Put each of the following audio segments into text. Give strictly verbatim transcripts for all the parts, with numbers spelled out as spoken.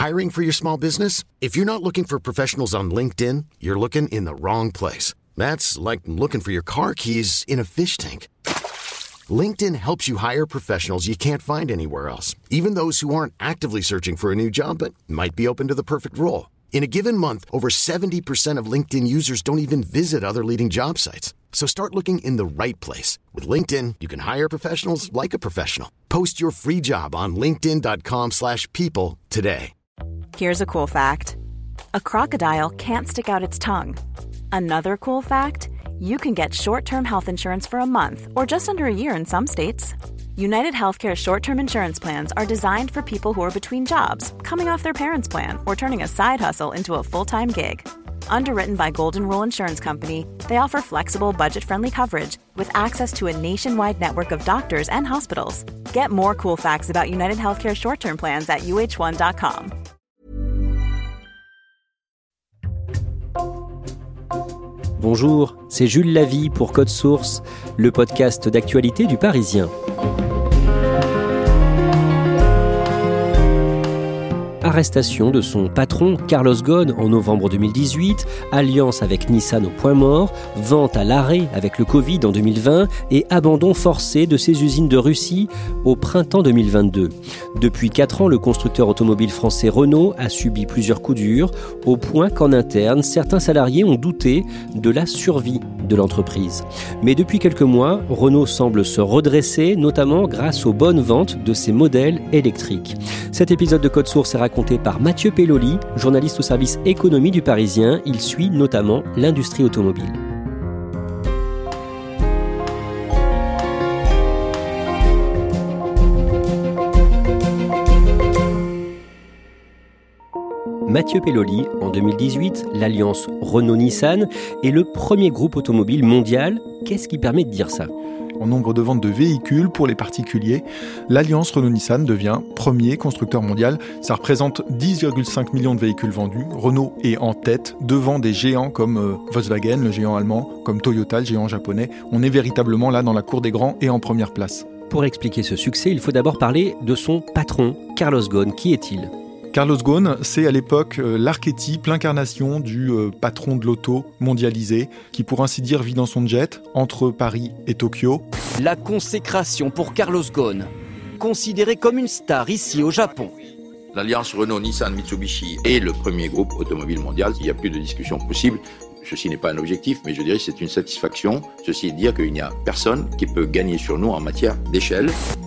Hiring for your small business? If you're not looking for professionals on LinkedIn, you're looking in the wrong place. That's like looking for your car keys in a fish tank. LinkedIn helps you hire professionals you can't find anywhere else, even those who aren't actively searching for a new job but might be open to the perfect role. In a given month, over seventy percent of LinkedIn users don't even visit other leading job sites. So start looking in the right place. With LinkedIn, you can hire professionals like a professional. Post your free job on linkedin.com slash people today. Here's a cool fact. A crocodile can't stick out its tongue. Another cool fact, you can get short-term health insurance for a month or just under a year in some states. United Healthcare short-term insurance plans are designed for people who are between jobs, coming off their parents' plan, or turning a side hustle into a full-time gig. Underwritten by Golden Rule Insurance Company, they offer flexible, budget-friendly coverage with access to a nationwide network of doctors and hospitals. Get more cool facts about United Healthcare short-term plans at U H one dot com. Bonjour, c'est Jules Lavie pour Code Source, le podcast d'actualité du Parisien. Arrestation de son patron Carlos Ghosn en novembre deux mille dix-huit, alliance avec Nissan au point mort, vente à l'arrêt avec le Covid en deux mille vingt et abandon forcé de ses usines de Russie au printemps deux mille vingt-deux. Depuis quatre ans, le constructeur automobile français Renault a subi plusieurs coups durs, au point qu'en interne, certains salariés ont douté de la survie de l'entreprise. Mais depuis quelques mois, Renault semble se redresser, notamment grâce aux bonnes ventes de ses modèles électriques. Cet épisode de Code Source est raconté par Mathieu Pelloli, journaliste au service économie du Parisien. Il suit notamment l'industrie automobile. Mathieu Pelloli, en deux mille dix-huit, l'alliance Renault-Nissan est le premier groupe automobile mondial. Qu'est-ce qui permet de dire ça ? En nombre de ventes de véhicules pour les particuliers, l'alliance Renault-Nissan devient premier constructeur mondial. Ça représente dix virgule cinq millions de véhicules vendus. Renault est en tête, devant des géants comme euh, Volkswagen, le géant allemand, comme Toyota, le géant japonais. On est véritablement là dans la cour des grands et en première place. Pour expliquer ce succès, il faut d'abord parler de son patron, Carlos Ghosn. Qui est-il ? Carlos Ghosn, c'est à l'époque euh, l'archétype, l'incarnation du euh, patron de l'auto mondialisé, qui pour ainsi dire vit dans son jet entre Paris et Tokyo. La consécration pour Carlos Ghosn, considéré comme une star ici au Japon. L'alliance Renault-Nissan-Mitsubishi est le premier groupe automobile mondial. Il n'y a plus de discussion possible. Ceci n'est pas un objectif, mais je dirais que c'est une satisfaction. Ceci est de dire qu'il n'y a personne qui peut gagner sur nous en matière d'échelle.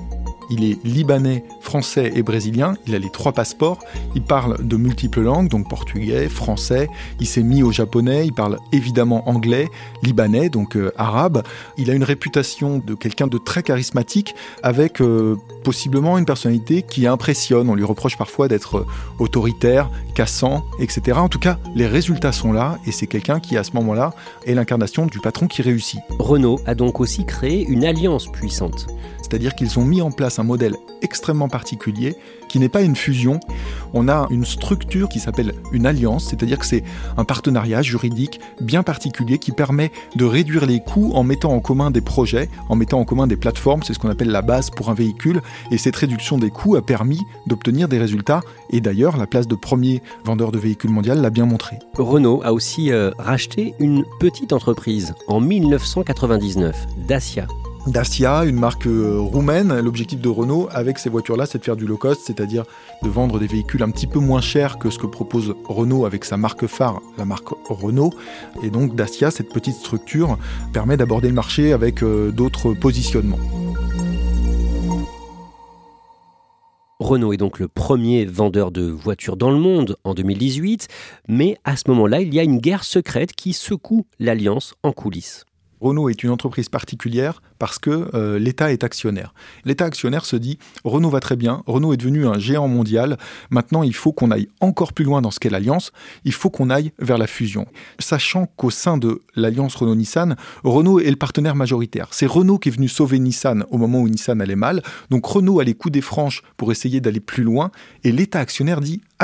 Il est libanais, français et brésilien, il a les trois passeports, il parle de multiples langues, donc portugais, français, il s'est mis au japonais, il parle évidemment anglais, libanais, donc euh, arabe. Il a une réputation de quelqu'un de très charismatique, avec euh, possiblement une personnalité qui impressionne. On lui reproche parfois d'être euh, autoritaire, cassant, et cetera. En tout cas, les résultats sont là, et c'est quelqu'un qui, à ce moment-là, est l'incarnation du patron qui réussit. Renault a donc aussi créé une alliance puissante. C'est-à-dire qu'ils ont mis en place un modèle extrêmement particulier qui n'est pas une fusion. On a une structure qui s'appelle une alliance, c'est-à-dire que c'est un partenariat juridique bien particulier qui permet de réduire les coûts en mettant en commun des projets, en mettant en commun des plateformes, c'est ce qu'on appelle la base pour un véhicule, et cette réduction des coûts a permis d'obtenir des résultats, et d'ailleurs la place de premier vendeur de véhicules mondial l'a bien montré. Renault a aussi euh, racheté une petite entreprise en dix-neuf cent quatre-vingt-dix-neuf, Dacia. Dacia, une marque euh, roumaine. L'objectif de Renault avec ces voitures-là, c'est de faire du low cost, c'est-à-dire de vendre des véhicules un petit peu moins chers que ce que propose Renault avec sa marque phare, la marque Renault. Et donc Dacia, cette petite structure, permet d'aborder le marché avec euh, d'autres positionnements. Renault est donc le premier vendeur de voitures dans le monde en deux mille dix-huit, mais à ce moment-là, il y a une guerre secrète qui secoue l'alliance en coulisses. Renault est une entreprise particulière parce que euh, l'État est actionnaire. L'État actionnaire se dit « Renault va très bien, Renault est devenu un géant mondial, maintenant il faut qu'on aille encore plus loin dans ce qu'est l'alliance, il faut qu'on aille vers la fusion ». Sachant qu'au sein de l'alliance Renault-Nissan, Renault est le partenaire majoritaire. C'est Renault qui est venu sauver Nissan au moment où Nissan allait mal, donc Renault a les coups des franches pour essayer d'aller plus loin, et l'État actionnaire dit « Allons-y ».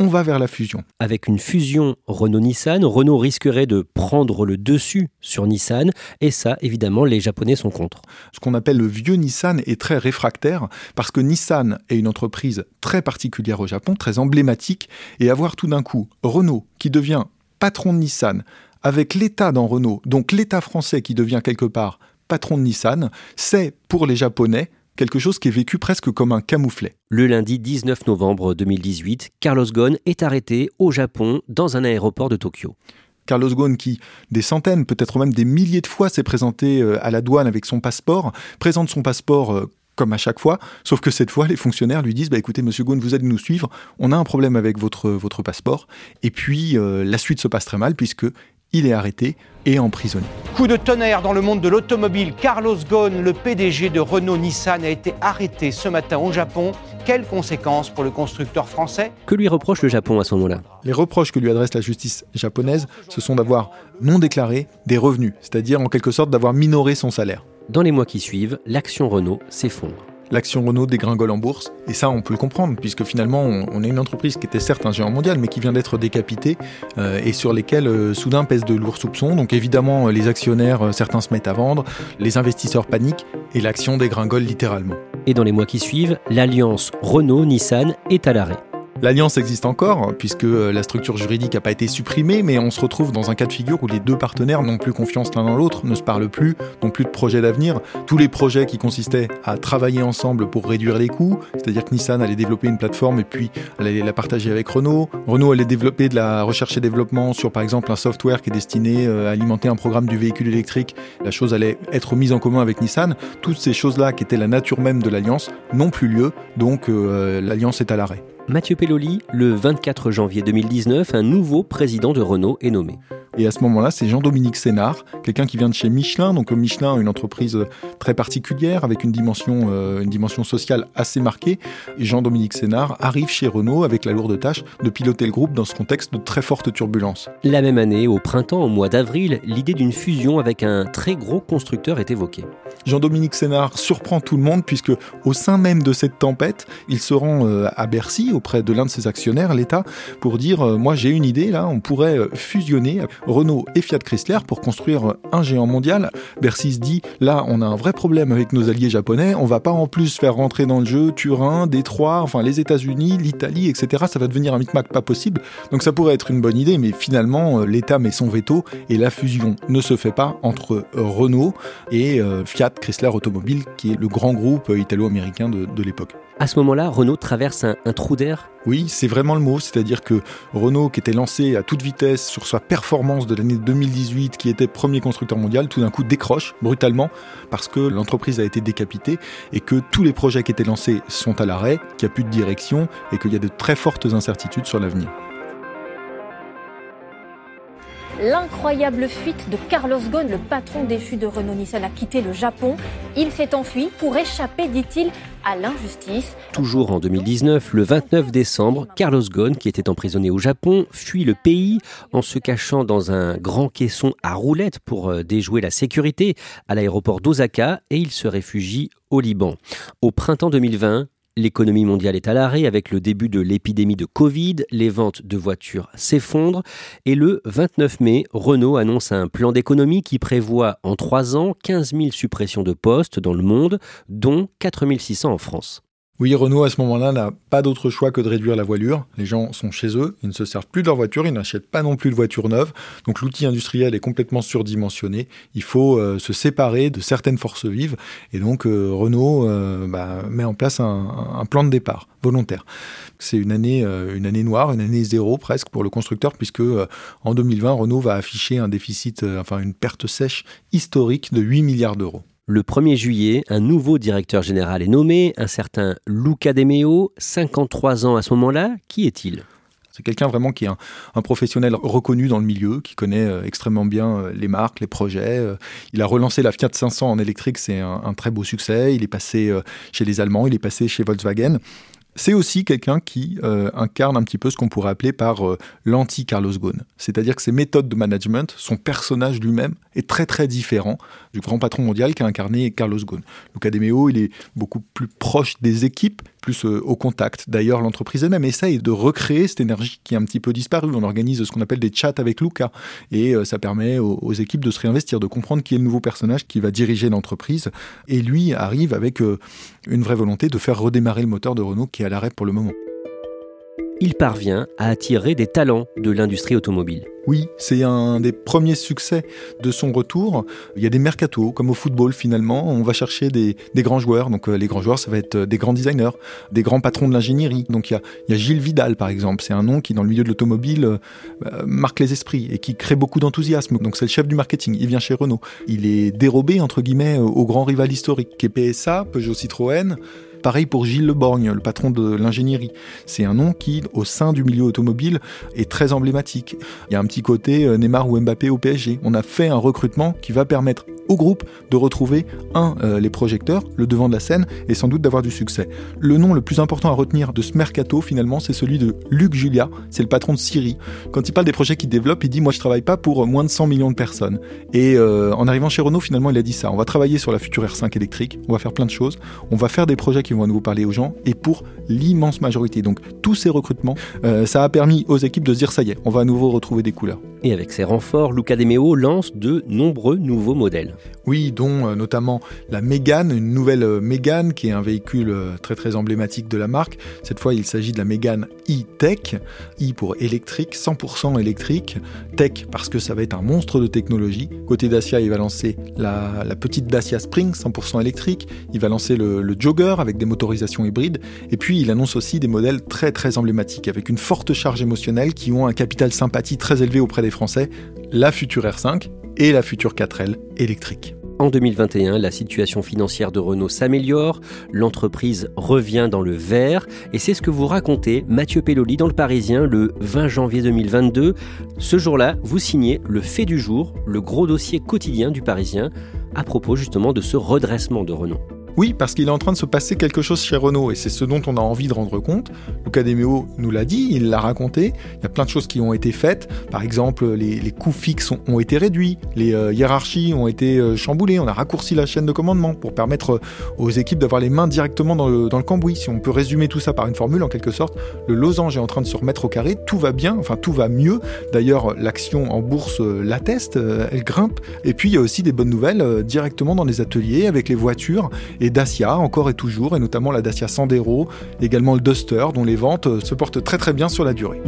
on va vers la fusion. Avec une fusion Renault-Nissan, Renault risquerait de prendre le dessus sur Nissan et ça, évidemment, les Japonais sont contre. Ce qu'on appelle le vieux Nissan est très réfractaire parce que Nissan est une entreprise très particulière au Japon, très emblématique, et avoir tout d'un coup Renault qui devient patron de Nissan avec l'État dans Renault, donc l'État français qui devient quelque part patron de Nissan, c'est pour les Japonais quelque chose qui est vécu presque comme un camouflet. Le lundi dix-neuf novembre deux mille dix-huit, Carlos Ghosn est arrêté au Japon dans un aéroport de Tokyo. Carlos Ghosn qui, des centaines, peut-être même des milliers de fois, s'est présenté à la douane avec son passeport, présente son passeport comme à chaque fois, sauf que cette fois, les fonctionnaires lui disent bah, « Écoutez, monsieur Ghosn, vous allez nous suivre, on a un problème avec votre, votre passeport. » Et puis, euh, la suite se passe très mal puisque il est arrêté et emprisonné. Coup de tonnerre dans le monde de l'automobile. Carlos Ghosn, le P D G de Renault-Nissan, a été arrêté ce matin au Japon. Quelles conséquences pour le constructeur français ? Que lui reproche le Japon à ce moment-là ? Les reproches que lui adresse la justice japonaise, ce sont d'avoir non déclaré des revenus, c'est-à-dire en quelque sorte d'avoir minoré son salaire. Dans les mois qui suivent, l'action Renault s'effondre. L'action Renault dégringole en bourse, et ça on peut le comprendre, puisque finalement on, on est une entreprise qui était certes un géant mondial, mais qui vient d'être décapitée, euh, et sur lesquelles euh, soudain pèsent de lourds soupçons. Donc évidemment les actionnaires, euh, certains se mettent à vendre, les investisseurs paniquent, et l'action dégringole littéralement. Et dans les mois qui suivent, l'alliance Renault-Nissan est à l'arrêt. L'alliance existe encore, puisque la structure juridique n'a pas été supprimée, mais on se retrouve dans un cas de figure où les deux partenaires n'ont plus confiance l'un dans l'autre, ne se parlent plus, n'ont plus de projet d'avenir. Tous les projets qui consistaient à travailler ensemble pour réduire les coûts, c'est-à-dire que Nissan allait développer une plateforme et puis elle allait la partager avec Renault. Renault allait développer de la recherche et développement sur, par exemple, un software qui est destiné à alimenter un programme du véhicule électrique. La chose allait être mise en commun avec Nissan. Toutes ces choses-là, qui étaient la nature même de l'alliance, n'ont plus lieu, donc euh, l'alliance est à l'arrêt. Mathieu Pelloli, le vingt-quatre janvier deux mille dix-neuf, un nouveau président de Renault est nommé. Et à ce moment-là, c'est Jean-Dominique Sénard, quelqu'un qui vient de chez Michelin. Donc Michelin, une entreprise très particulière, avec une dimension, euh, une dimension sociale assez marquée. Et Jean-Dominique Sénard arrive chez Renault avec la lourde tâche de piloter le groupe dans ce contexte de très forte turbulence. La même année, au printemps, au mois d'avril, l'idée d'une fusion avec un très gros constructeur est évoquée. Jean-Dominique Sénard surprend tout le monde puisque au sein même de cette tempête, il se rend euh, à Bercy auprès de l'un de ses actionnaires, l'État, pour dire euh, « Moi j'ai une idée, là, on pourrait euh, fusionner Renault et Fiat Chrysler pour construire un géant mondial. » Bercy se dit « Là, on a un vrai problème avec nos alliés japonais, on va pas en plus faire rentrer dans le jeu Turin, Détroit, enfin les États-Unis, l'Italie, et cetera. Ça va devenir un micmac pas possible. Donc ça pourrait être une bonne idée, mais finalement, euh, l'État met son veto et la fusion ne se fait pas entre euh, Renault et euh, Fiat Chrysler Automobile, qui est le grand groupe italo-américain de, de l'époque. À ce moment-là, Renault traverse un, un trou d'air ? Oui, c'est vraiment le mot, c'est-à-dire que Renault, qui était lancé à toute vitesse sur sa performance de l'année deux mille dix-huit, qui était premier constructeur mondial, tout d'un coup décroche brutalement parce que l'entreprise a été décapitée et que tous les projets qui étaient lancés sont à l'arrêt, qu'il n'y a plus de direction et qu'il y a de très fortes incertitudes sur l'avenir. L'incroyable fuite de Carlos Ghosn, le patron déchu de Renault-Nissan, a quitté le Japon. Il s'est enfui pour échapper, dit-il, à l'injustice. Toujours en deux mille dix-neuf, le vingt-neuf décembre, Carlos Ghosn, qui était emprisonné au Japon, fuit le pays en se cachant dans un grand caisson à roulettes pour déjouer la sécurité à l'aéroport d'Osaka et il se réfugie au Liban. Au printemps deux mille vingt, l'économie mondiale est à l'arrêt avec le début de l'épidémie de Covid, les ventes de voitures s'effondrent et le vingt-neuf mai, Renault annonce un plan d'économie qui prévoit en trois ans quinze mille suppressions de postes dans le monde, dont quatre mille six cents en France. Oui, Renault, à ce moment-là, n'a pas d'autre choix que de réduire la voilure. Les gens sont chez eux, ils ne se servent plus de leur voiture, ils n'achètent pas non plus de voitures neuves. Donc l'outil industriel est complètement surdimensionné. Il faut euh, se séparer de certaines forces vives. Et donc euh, Renault euh, bah, met en place un, un plan de départ volontaire. C'est une année, euh, une année noire, une année zéro presque pour le constructeur, puisque euh, en deux mille vingt, Renault va afficher un déficit, euh, enfin une perte sèche historique de huit milliards d'euros. Le premier juillet, un nouveau directeur général est nommé, un certain Luca De Meo, cinquante-trois ans à ce moment-là. Qui est-il ? C'est quelqu'un vraiment qui est un, un professionnel reconnu dans le milieu, qui connaît euh, extrêmement bien euh, les marques, les projets. Euh, il a relancé la Fiat cinq cents en électrique, c'est un, un très beau succès. Il est passé euh, chez les Allemands, il est passé chez Volkswagen. C'est aussi quelqu'un qui euh, incarne un petit peu ce qu'on pourrait appeler par euh, l'anti-Carlos Ghosn. C'est-à-dire que ses méthodes de management, son personnage lui-même, est très très différent du grand patron mondial qu'a incarné Carlos Ghosn. Luca De Meo, il est beaucoup plus proche des équipes, plus euh, au contact. D'ailleurs, l'entreprise elle-même essaye de recréer cette énergie qui est un petit peu disparue. On organise ce qu'on appelle des chats avec Luca et euh, ça permet aux, aux équipes de se réinvestir, de comprendre qui est le nouveau personnage qui va diriger l'entreprise. Et lui arrive avec euh, une vraie volonté de faire redémarrer le moteur de Renault qui est à l'arrêt pour le moment. Il parvient à attirer des talents de l'industrie automobile. Oui, c'est un des premiers succès de son retour. Il y a des mercatos, comme au football finalement. On va chercher des, des grands joueurs. Donc euh, les grands joueurs, ça va être des grands designers, des grands patrons de l'ingénierie. Donc il y a, il y a Gilles Vidal, par exemple. C'est un nom qui, dans le milieu de l'automobile, euh, marque les esprits et qui crée beaucoup d'enthousiasme. Donc c'est le chef du marketing. Il vient chez Renault. Il est dérobé, entre guillemets, au grand rival historique qui est P S A, Peugeot Citroën. Pareil pour Gilles Le Borgne, le patron de l'ingénierie. C'est un nom qui, au sein du milieu automobile, est très emblématique. Il y a un petit côté Neymar ou Mbappé au P S G. On a fait un recrutement qui va permettre au groupe de retrouver, un, euh, les projecteurs, le devant de la scène, et sans doute d'avoir du succès. Le nom le plus important à retenir de ce mercato, finalement, c'est celui de Luc Julia, c'est le patron de Siri. Quand il parle des projets qu'il développe, il dit « Moi, je travaille pas pour moins de cent millions de personnes ». Et euh, en arrivant chez Renault, finalement, il a dit ça. On va travailler sur la future R cinq électrique, on va faire plein de choses, on va faire des projets qui vont à nouveau parler aux gens, et pour l'immense majorité. Donc, tous ces recrutements, euh, ça a permis aux équipes de se dire « Ça y est, on va à nouveau retrouver des couleurs ». Et avec ses renforts, Luca De Meo lance de nombreux nouveaux modèles. Oui, dont euh, notamment la Mégane, une nouvelle euh, Mégane qui est un véhicule euh, très très emblématique de la marque. Cette fois, il s'agit de la Mégane e-Tech, e pour électrique, cent pour cent électrique, Tech parce que ça va être un monstre de technologie. Côté Dacia, il va lancer la, la petite Dacia Spring, cent pour cent électrique. Il va lancer le, le Jogger avec des motorisations hybrides. Et puis, il annonce aussi des modèles très très emblématiques avec une forte charge émotionnelle qui ont un capital sympathie très élevé auprès des Français, la future R cinq et la future quatre L électrique. En deux mille vingt et un, la situation financière de Renault s'améliore, l'entreprise revient dans le vert et c'est ce que vous racontez, Mathieu Pelloli, dans Le Parisien le vingt janvier deux mille vingt-deux. Ce jour-là, vous signez le fait du jour, le gros dossier quotidien du Parisien, à propos justement de ce redressement de Renault. Oui, parce qu'il est en train de se passer quelque chose chez Renault et c'est ce dont on a envie de rendre compte. Luca De Meo nous l'a dit, il l'a raconté. Il y a plein de choses qui ont été faites. Par exemple, les, les coûts fixes ont, ont été réduits, les euh, hiérarchies ont été euh, chamboulées. On a raccourci la chaîne de commandement pour permettre euh, aux équipes d'avoir les mains directement dans le, dans le cambouis. Si on peut résumer tout ça par une formule, en quelque sorte, le losange est en train de se remettre au carré. Tout va bien, enfin tout va mieux. D'ailleurs, l'action en bourse euh, l'atteste, euh, elle grimpe. Et puis, il y a aussi des bonnes nouvelles euh, directement dans les ateliers avec les voitures. Et Dacia, encore et toujours, et notamment la Dacia Sandero, également le Duster, dont les ventes se portent très très bien sur la durée.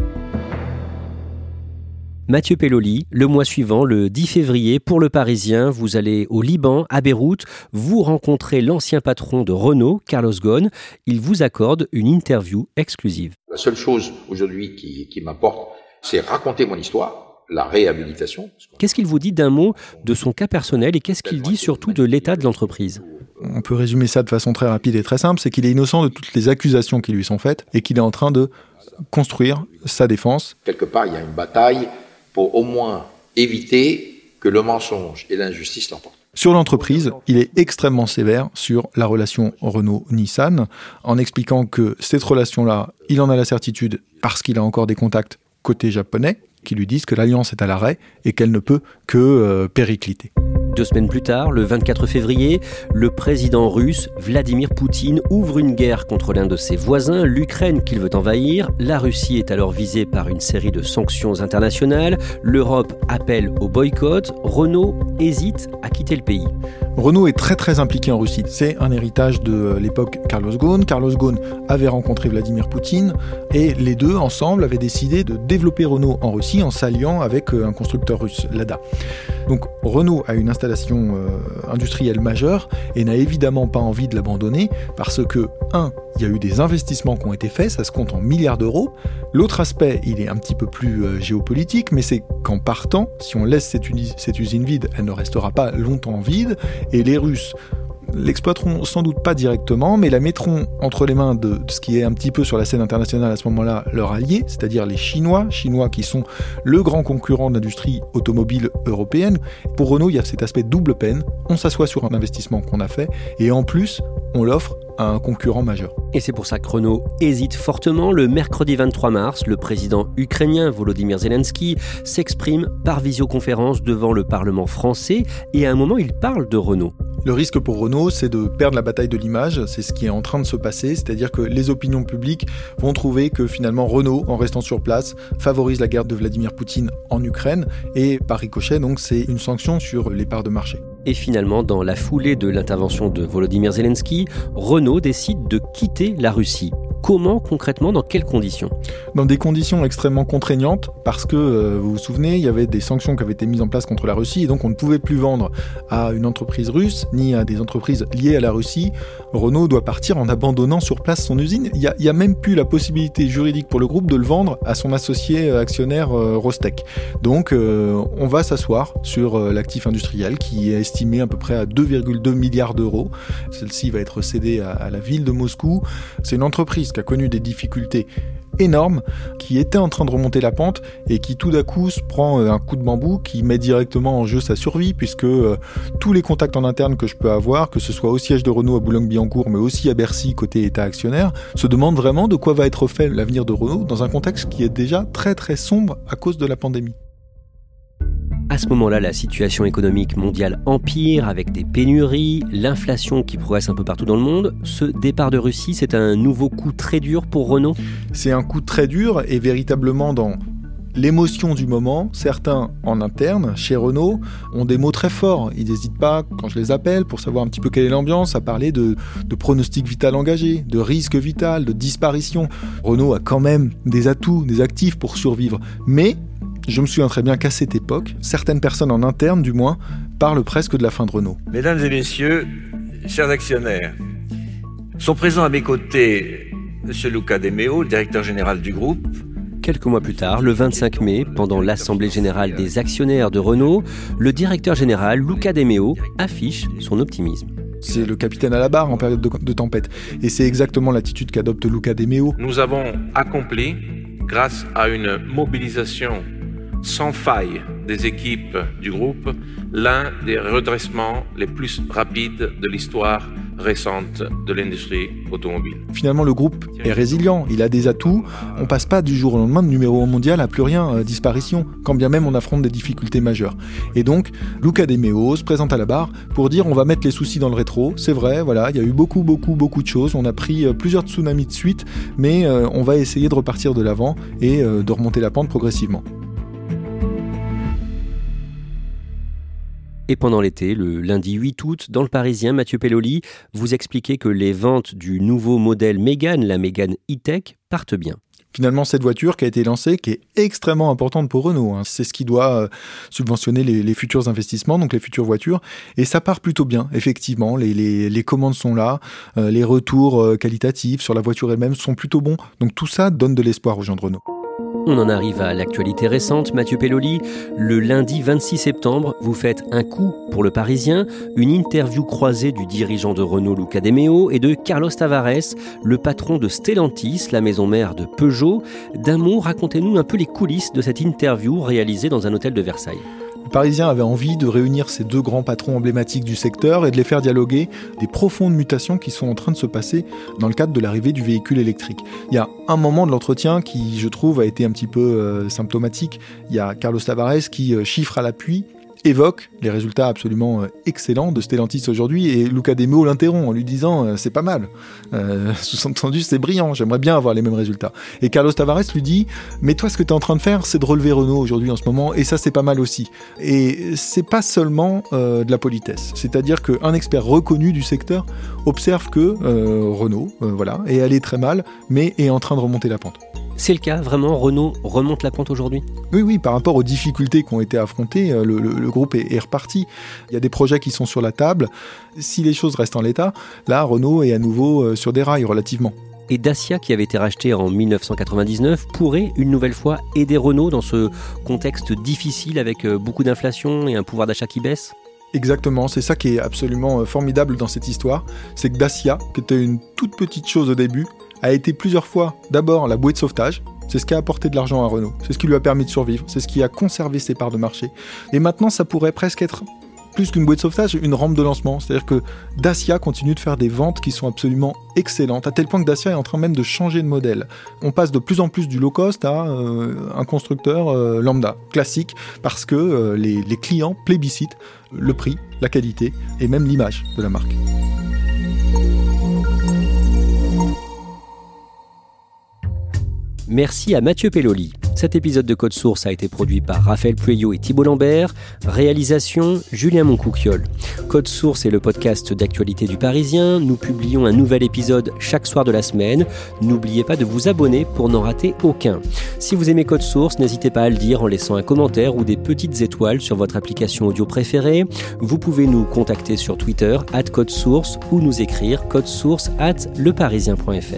Mathieu Pelloli, le mois suivant, le dix février, pour Le Parisien, vous allez au Liban, à Beyrouth, vous rencontrez l'ancien patron de Renault, Carlos Ghosn. Il vous accorde une interview exclusive. La seule chose aujourd'hui qui, qui m'importe, c'est raconter mon histoire. La réhabilitation. Qu'est-ce qu'il vous dit d'un mot de son cas personnel et qu'est-ce qu'il dit surtout de l'état de l'entreprise ? On peut résumer ça de façon très rapide et très simple, c'est qu'il est innocent de toutes les accusations qui lui sont faites et qu'il est en train de construire sa défense. Quelque part, il y a une bataille pour au moins éviter que le mensonge et l'injustice l'emportent. Sur l'entreprise, il est extrêmement sévère sur la relation Renault-Nissan, en expliquant que cette relation-là, il en a la certitude parce qu'il a encore des contacts côté japonais, qui lui disent que l'alliance est à l'arrêt et qu'elle ne peut que euh, péricliter. Deux semaines plus tard, le vingt-quatre février, le président russe Vladimir Poutine ouvre une guerre contre l'un de ses voisins, l'Ukraine qu'il veut envahir. La Russie est alors visée par une série de sanctions internationales. L'Europe appelle au boycott. Renault hésite à quitter le pays. Renault est très très impliqué en Russie. C'est un héritage de l'époque Carlos Ghosn. Carlos Ghosn avait rencontré Vladimir Poutine et les deux ensemble avaient décidé de développer Renault en Russie en s'alliant avec un constructeur russe, Lada. Donc Renault a une installation euh, industrielle majeure et n'a évidemment pas envie de l'abandonner parce que, un, il y a eu des investissements qui ont été faits, ça se compte en milliards d'euros. L'autre aspect, il est un petit peu plus euh, géopolitique, mais c'est qu'en partant, si on laisse cette, uni- cette usine vide, elle ne restera pas longtemps vide et les Russes l'exploiteront sans doute pas directement, mais la mettront entre les mains de, de ce qui est un petit peu sur la scène internationale à ce moment-là leur allié, c'est-à-dire les Chinois, Chinois qui sont le grand concurrent de l'industrie automobile européenne. Pour Renault, il y a cet aspect double peine. On s'assoit sur un investissement qu'on a fait et en plus, on l'offre à un concurrent majeur. Et c'est pour ça que Renault hésite fortement. Le mercredi vingt-trois mars, le président ukrainien Volodymyr Zelensky s'exprime par visioconférence devant le Parlement français et à un moment, il parle de Renault. Le risque pour Renault, c'est de perdre la bataille de l'image, c'est ce qui est en train de se passer, c'est-à-dire que les opinions publiques vont trouver que finalement Renault, en restant sur place, favorise la guerre de Vladimir Poutine en Ukraine, et par ricochet, donc c'est une sanction sur les parts de marché. Et finalement, dans la foulée de l'intervention de Volodymyr Zelensky, Renault décide de quitter la Russie. Comment, concrètement, dans quelles conditions ? Dans des conditions extrêmement contraignantes, parce que, euh, vous vous souvenez, il y avait des sanctions qui avaient été mises en place contre la Russie, et donc on ne pouvait plus vendre à une entreprise russe, ni à des entreprises liées à la Russie. Renault doit partir en abandonnant sur place son usine. Il n'y a, a même plus la possibilité juridique pour le groupe de le vendre à son associé actionnaire euh, Rostec. Donc, euh, on va s'asseoir sur euh, l'actif industriel, qui est estimé à peu près à deux virgule deux milliards d'euros. Celle-ci va être cédée à, à la ville de Moscou. C'est une entreprise qui a connu des difficultés énormes, qui était en train de remonter la pente et qui tout d'un coup se prend un coup de bambou qui met directement en jeu sa survie, puisque euh, tous les contacts en interne que je peux avoir, que ce soit au siège de Renault à Boulogne-Billancourt, mais aussi à Bercy côté État actionnaire, se demandent vraiment de quoi va être fait l'avenir de Renault dans un contexte qui est déjà très très sombre à cause de la pandémie. À ce moment-là, la situation économique mondiale empire avec des pénuries, l'inflation qui progresse un peu partout dans le monde. Ce départ de Russie, c'est un nouveau coup très dur pour Renault ? C'est un coup très dur et véritablement dans l'émotion du moment. Certains en interne, chez Renault, ont des mots très forts. Ils n'hésitent pas, quand je les appelle, pour savoir un petit peu quelle est l'ambiance, à parler de, de pronostic vital engagé, de risque vital, de disparition. Renault a quand même des atouts, des actifs pour survivre. Mais je me souviens très bien qu'à cette époque, certaines personnes en interne, du moins, parlent presque de la fin de Renault. Mesdames et messieurs, chers actionnaires, sont présents à mes côtés M. Luca De Meo, le directeur général du groupe. Quelques mois plus tard, le vingt-cinq mai, pendant l'Assemblée générale des actionnaires de Renault, le directeur général Luca De Meo affiche son optimisme. C'est le capitaine à la barre en période de, de tempête. Et c'est exactement l'attitude qu'adopte Luca De Meo. Nous avons accompli, grâce à une mobilisation sans faille des équipes du groupe, l'un des redressements les plus rapides de l'histoire récente de l'industrie automobile. Finalement, le groupe est résilient, il a des atouts. On passe pas du jour au lendemain de numéro un mondial à plus rien, euh, disparition, quand bien même on affronte des difficultés majeures. Et donc, Luca De Meo se présente à la barre pour dire on va mettre les soucis dans le rétro. C'est vrai, voilà, il y a eu beaucoup, beaucoup, beaucoup de choses. On a pris euh, plusieurs tsunamis de suite, mais euh, on va essayer de repartir de l'avant et euh, de remonter la pente progressivement. Et pendant l'été, le lundi huit août, dans le Parisien, Mathieu Pelloli, vous expliquez que les ventes du nouveau modèle Mégane, la Mégane E-Tech, partent bien. Finalement, cette voiture qui a été lancée, qui est extrêmement importante pour Renault, hein, c'est ce qui doit euh, subventionner les, les futurs investissements, donc les futures voitures, et ça part plutôt bien, effectivement, les, les, les commandes sont là, euh, les retours euh, qualitatifs sur la voiture elle-même sont plutôt bons, donc tout ça donne de l'espoir aux gens de Renault. On en arrive à l'actualité récente, Mathieu Pelloli. Le lundi vingt-six septembre, vous faites un coup pour le Parisien, une interview croisée du dirigeant de Renault, Luca De Meo, et de Carlos Tavares, le patron de Stellantis, la maison mère de Peugeot. D'un mot, racontez-nous un peu les coulisses de cette interview réalisée dans un hôtel de Versailles. Le Parisien avait envie de réunir ces deux grands patrons emblématiques du secteur et de les faire dialoguer des profondes mutations qui sont en train de se passer dans le cadre de l'arrivée du véhicule électrique. Il y a un moment de l'entretien qui, je trouve, a été un petit peu euh, symptomatique. Il y a Carlos Tavares qui, euh, chiffre à l'appui, évoque les résultats absolument euh, excellents de Stellantis aujourd'hui, et Luca De Meo l'interrompt en lui disant euh, « c'est pas mal euh, », sous-entendu « c'est brillant, j'aimerais bien avoir les mêmes résultats ». Et Carlos Tavares lui dit « mais toi ce que tu es en train de faire c'est de relever Renault aujourd'hui en ce moment, et ça c'est pas mal aussi ». Et c'est pas seulement euh, de la politesse, c'est-à-dire qu'un expert reconnu du secteur observe que euh, Renault euh, voilà, est allé très mal, mais est en train de remonter la pente. C'est le cas, vraiment, Renault remonte la pente aujourd'hui ? Oui, oui, par rapport aux difficultés qui ont été affrontées, le, le, le groupe est, est reparti. Il y a des projets qui sont sur la table. Si les choses restent en l'état, là, Renault est à nouveau sur des rails, relativement. Et Dacia, qui avait été racheté en dix-neuf cent quatre-vingt-dix-neuf, pourrait une nouvelle fois aider Renault dans ce contexte difficile avec beaucoup d'inflation et un pouvoir d'achat qui baisse ? Exactement, c'est ça qui est absolument formidable dans cette histoire. C'est que Dacia, qui était une toute petite chose au début, a été plusieurs fois d'abord la bouée de sauvetage. C'est ce qui a apporté de l'argent à Renault. C'est ce qui lui a permis de survivre. C'est ce qui a conservé ses parts de marché. Et maintenant, ça pourrait presque être plus qu'une bouée de sauvetage, une rampe de lancement. C'est-à-dire que Dacia continue de faire des ventes qui sont absolument excellentes, à tel point que Dacia est en train même de changer de modèle. On passe de plus en plus du low cost à euh, un constructeur euh, lambda, classique, parce que euh, les, les clients plébiscitent le prix, la qualité et même l'image de la marque. Merci à Mathieu Pelloli. Cet épisode de Code Source a été produit par Raphaël Pueyo et Thibault Lambert. Réalisation, Julien Moncouquiol. Code Source est le podcast d'actualité du Parisien. Nous publions un nouvel épisode chaque soir de la semaine. N'oubliez pas de vous abonner pour n'en rater aucun. Si vous aimez Code Source, n'hésitez pas à le dire en laissant un commentaire ou des petites étoiles sur votre application audio préférée. Vous pouvez nous contacter sur Twitter, arobase Code Source, ou nous écrire codesource arobase leparisien point fr.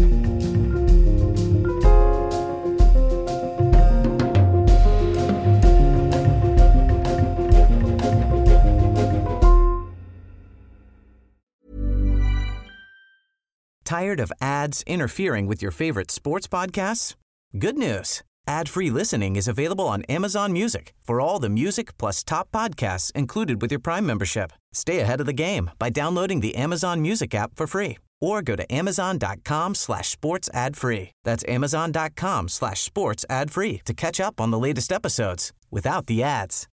Tired of ads interfering with your favorite sports podcasts? Good news. Ad-free listening is available on Amazon Music for all the music plus top podcasts included with your Prime membership. Stay ahead of the game by downloading the Amazon Music app for free or go to amazon.com slash sports ad free. That's amazon.com slash sports ad free to catch up on the latest episodes without the ads.